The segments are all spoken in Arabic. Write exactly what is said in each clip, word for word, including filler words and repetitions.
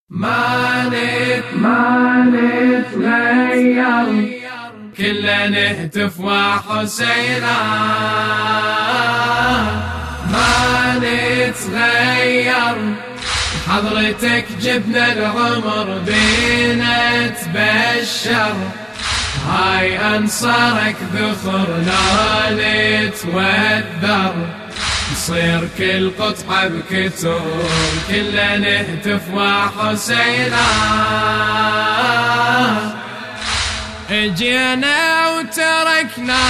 ما نت ما نتغير كلنا نهتف وحسينا ما نتغير حضرتك جبنا العمر بينا تبشر هاي أنصارك ذخرنا نتوذر نصير كل قطعة بكتور كلنا نهتف وحسينا اجينا وتركنا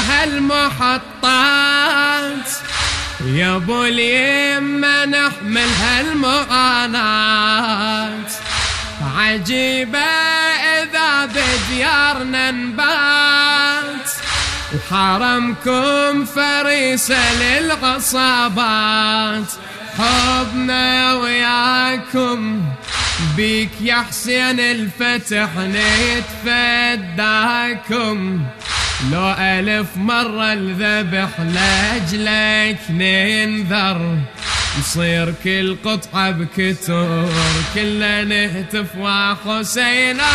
هالمحطات يا ابو اليمة نحمل هالمعاناة عجيبة إذا بديارنا نبات وحرمكم فريسة للعصابات حبنا وياكم بيك يا حسين الفتح نتفداكم لو ألف مرة الذبح لأجلك ننذر نصير كل قطعة بكتور كلنا نهتف وحسينا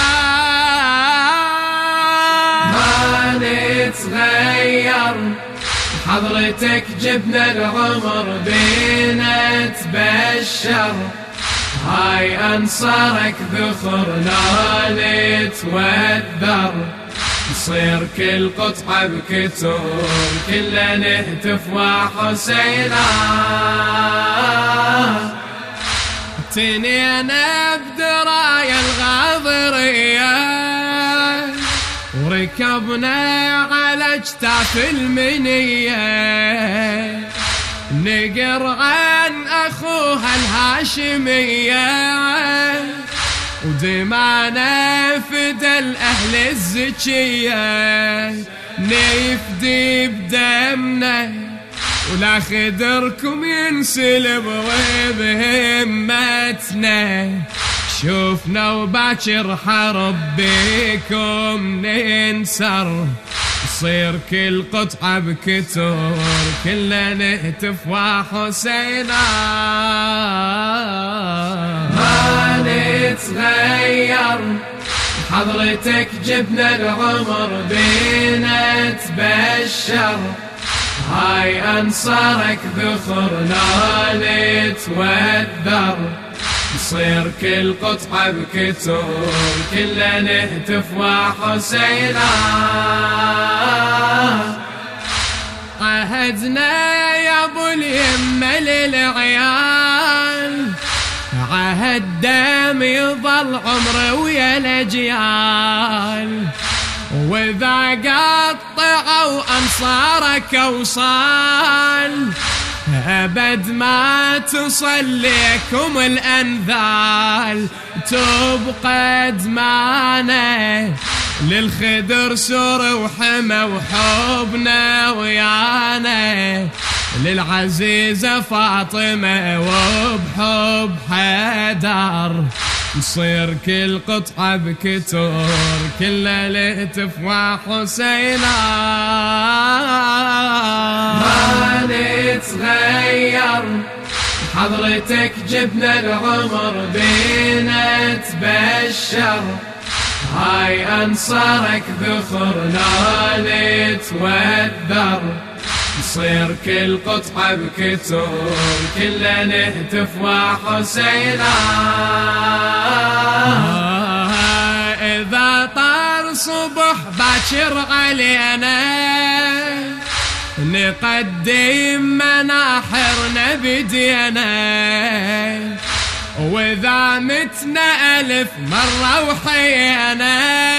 ما نتغير حضرتك جبنا العمر بينا تبشر هاي أنصارك ذخرنا نتوذر نصير كل قطعة بكتور كلنا نهتف وحسينا تنينا بدرايا الغاضرية وركبنا على اجتاف المنية نقر عن أخوها الهاشمية ودمانا فدى الأهل الزكية نفدي بدمنا ولا خدركم ينسلب وبهمتنا شوفنا وباكر حرب بيكم ننسر نصير كل قطعة بكتور كلنا نهتف وحسينا ما نتغير حضرتك جبنا العمر بينا تبشر هاي أنصارك ذخرنا نتوذر نصير كل قطعة بكتور كلنا نهتف وحسينا عهدنا يا ابو اليمة للعيال عهد دم يظل عمره ويا الاجيال واذا قطعوا انصارك اوصال أبد ما تصل لكم الأنذال تبقى دمانا للخدر سور وحمى وحبنا ويانا للعزيزة فاطمة وبحب حدار نصير كل قطعة بكتور كلنا نهتف وحسينا ما نتغير حضرتك جبنا العمر بينا تبشر هاي أنصارك ذخرنا نتوذر نصير كل قطعة بكتور كلنا نهتف وحسينا إذا طار صبح باكر علينا نقدم مناحرنا بدينا وإذا متنا ألف مرة وحينا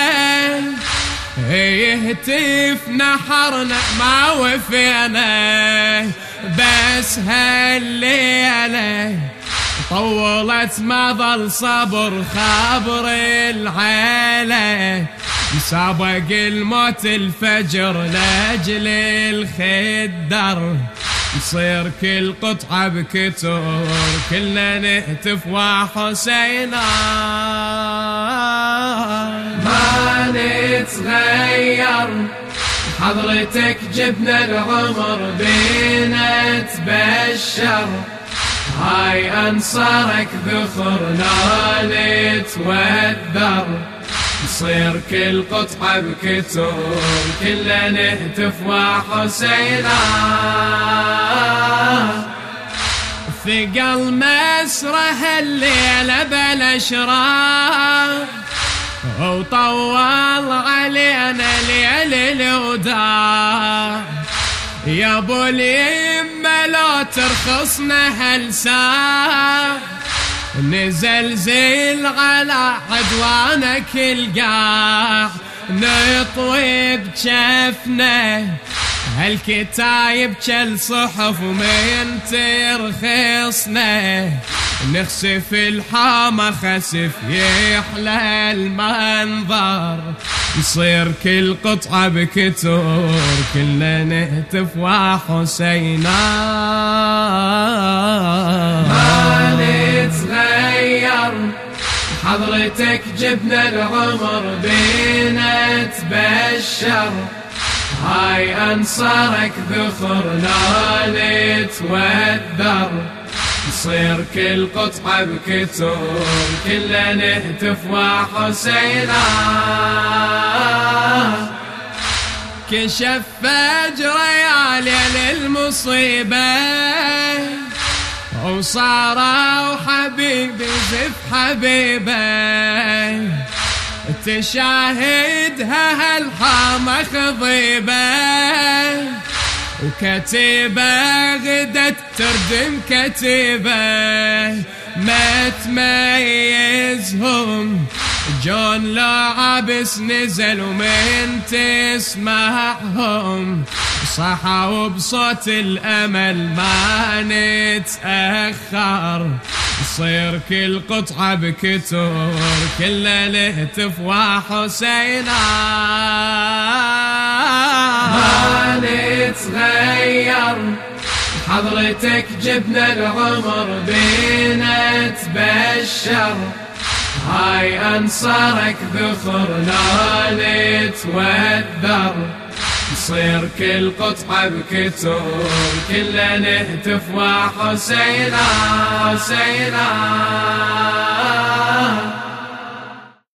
يهتف نحرنا ما وفينا بس هالليلة طولت ما ظل صبر خبر العيلة سابق الموت الفجر لاجل الخدر نصير كل قطعة بكتور كلنا نهتف وحسينا ما نتغير حضرتك جبنا العمر بينا تبشر هاي أنصارك ذخرنا نتوذر، نصير كل قطعة بكتور كلنا نهتف وحسينا. ثقل مسره الليلة بالأشرار، وطول علينا ليل الوداع. يا ابو اليمة لو ترخصنا هالساعة، نزلزل على عدوانك القاع. نطوي بجفنا هالكتايب كالصحف ومن ترخصنا، نخسف الحامة خسف يحلى المنظر، نصير كل قطعة بكتور كلنا نهتف وحسينا. ما نتغير حضرتك جبنا العمر بينا تبشر، هاي أنصارك ذخرنا نتوذر، نصير كل قطعة بكتور كلنا نهتف وحسينا. كشف فجر يا ليل المصيبة، وصاروا حبيبي زف حبيبه، تشاهدها هالحامة خضيبة، وكتيبة غدت تردم كتيبة، ما تميزهم جون لعبس نزل ومن تسمعهم، صحوا بصوت الأمل ما نتأخر، نصير كل قطعة بكتور كلنا نهتف وحسينا. ما نتغير حضرتك جبنا العمر بينا تبشر، هاي أنصارك ذخرنا نتوذر، نصير كل قطعة بكتور كلنا نهتف وحسينا. حسينا